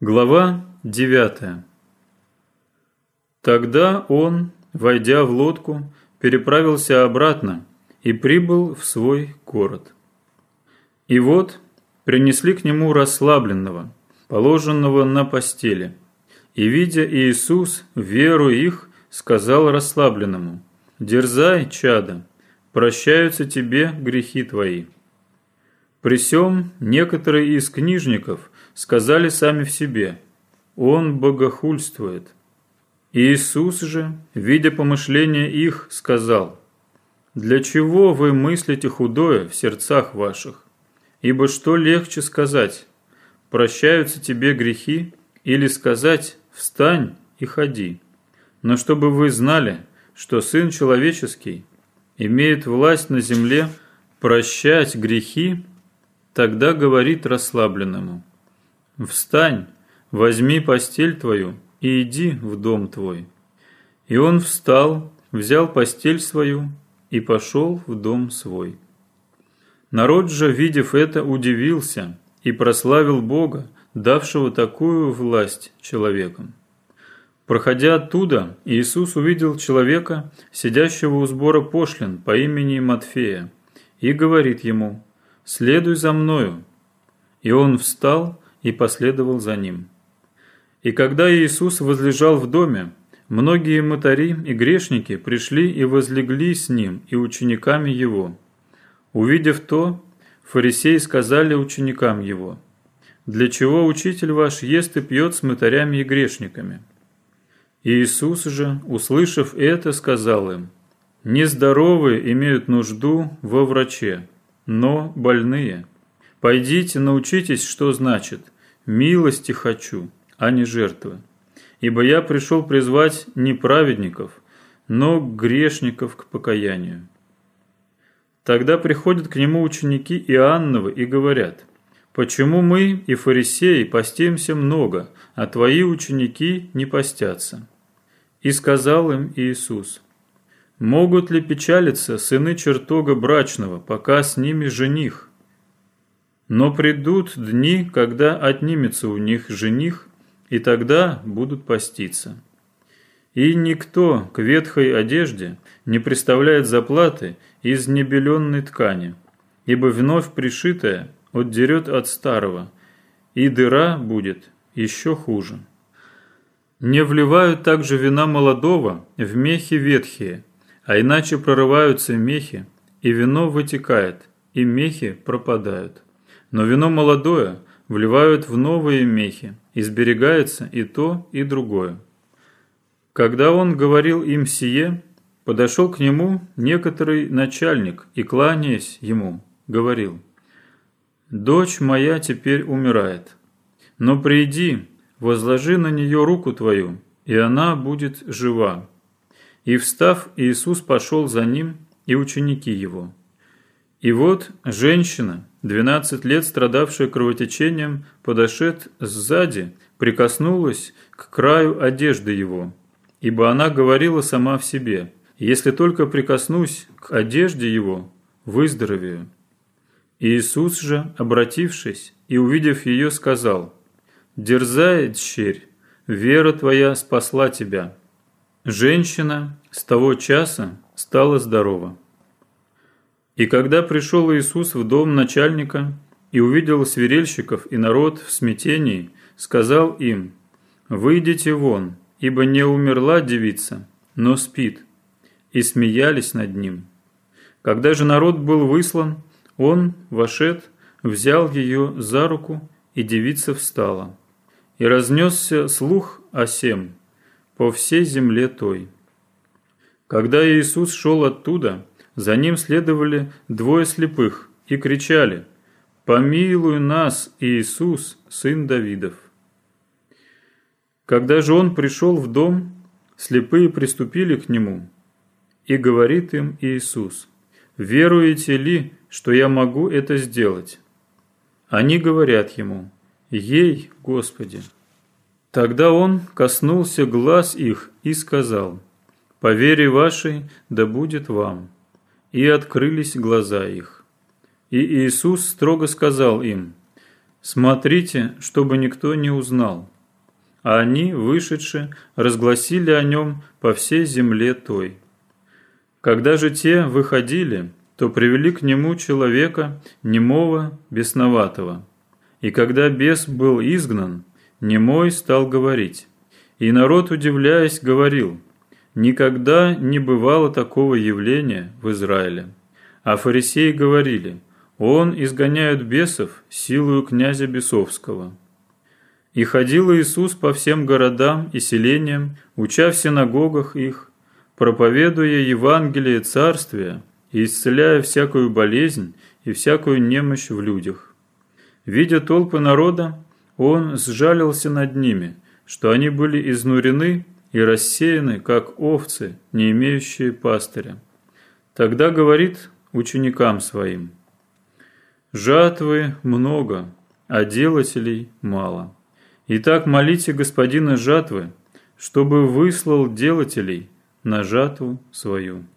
Глава 9. Тогда он, войдя в лодку, переправился обратно и прибыл в свой город. И вот принесли к нему расслабленного, положенного на постели. И, видя Иисус веру их, сказал расслабленному: «Дерзай, чадо, прощаются тебе грехи твои». При сем некоторые из книжников сказали сами в себе: «Он богохульствует». Иисус же, видя помышления их, сказал: «Для чего вы мыслите худое в сердцах ваших? Ибо что легче сказать: прощаются тебе грехи, или сказать: встань и ходи? Но чтобы вы знали, что Сын Человеческий имеет власть на земле прощать грехи, тогда говорит расслабленному: «Встань, возьми постель твою и иди в дом твой». И он встал, взял постель свою и пошел в дом свой. Народ же, видев это, удивился и прославил Бога, давшего такую власть человекам. Проходя оттуда, Иисус увидел человека, сидящего у сбора пошлин по имени Матфея, и говорит ему: «Следуй за мною». И он встал и последовал за ним. И когда Иисус возлежал в доме, многие мытари и грешники пришли и возлегли с ним и учениками его. Увидев то, фарисеи сказали ученикам его: «Для чего учитель ваш ест и пьет с мытарями и грешниками?» Иисус же, услышав это, сказал им: «Нездоровые имеют нужду во враче, но больные. Пойдите, научитесь, что значит: милости хочу, а не жертвы. Ибо я пришел призвать не праведников, но грешников к покаянию». Тогда приходят к нему ученики Иоанновы и говорят: «Почему мы и фарисеи постимся много, а твои ученики не постятся?» И сказал им Иисус: «Могут ли печалиться сыны чертога брачного, пока с ними жених? Но придут дни, когда отнимется у них жених, и тогда будут поститься. И никто к ветхой одежде не приставляет заплаты из небеленной ткани, ибо вновь пришитая отдерет от старого, и дыра будет еще хуже. Не вливают также вина молодого в мехи ветхие, а иначе прорываются мехи, и вино вытекает, и мехи пропадают. Но вино молодое вливают в новые мехи, и сберегается и то, и другое». Когда он говорил им сие, подошел к нему некоторый начальник и, кланяясь ему, говорил: «Дочь моя теперь умирает, но приди, возложи на нее руку твою, и она будет жива». И, встав, Иисус пошел за ним, и ученики его. И вот женщина, 12 лет страдавшая кровотечением, подошед сзади, прикоснулась к краю одежды его, ибо она говорила сама в себе: «Если только прикоснусь к одежде его, выздоровею». Иисус же, обратившись и увидев ее, сказал: «Дерзай, дщерь, вера твоя спасла тебя». Женщина с того часа стала здорова. И когда пришел Иисус в дом начальника и увидел свирельщиков и народ в смятении, сказал им: «Выйдите вон, ибо не умерла девица, но спит». И смеялись над ним. Когда же народ был выслан, он, вошед, взял ее за руку, и девица встала. И разнесся слух о сем по всей земле той. Когда Иисус шел оттуда, за ним следовали двое слепых и кричали: «Помилуй нас, Иисус, сын Давидов». Когда же он пришел в дом, слепые приступили к нему, и говорит им Иисус: «Веруете ли, что я могу это сделать?» Они говорят ему: «Ей, Господи». Тогда он коснулся глаз их и сказал: «По вере вашей да будет вам». И открылись глаза их. И Иисус строго сказал им: «Смотрите, чтобы никто не узнал, а они, вышедши, разгласили о нем по всей земле той. Когда же те выходили, то привели к нему человека немого, бесноватого. И когда бес был изгнан, немой стал говорить. И народ, удивляясь, говорил: «Никогда не бывало такого явления в Израиле». А фарисеи говорили: «Он изгоняет бесов силою князя бесовского». И ходил Иисус по всем городам и селениям, уча в синагогах их, проповедуя Евангелие Царствия и исцеляя всякую болезнь и всякую немощь в людях. Видя толпы народа, Он сжалился над ними, что они были изнурены и рассеяны, как овцы, не имеющие пастыря. Тогда говорит ученикам Своим: «Жатвы много, а делателей мало. Итак, молите Господина жатвы, чтобы выслал делателей на жатву свою».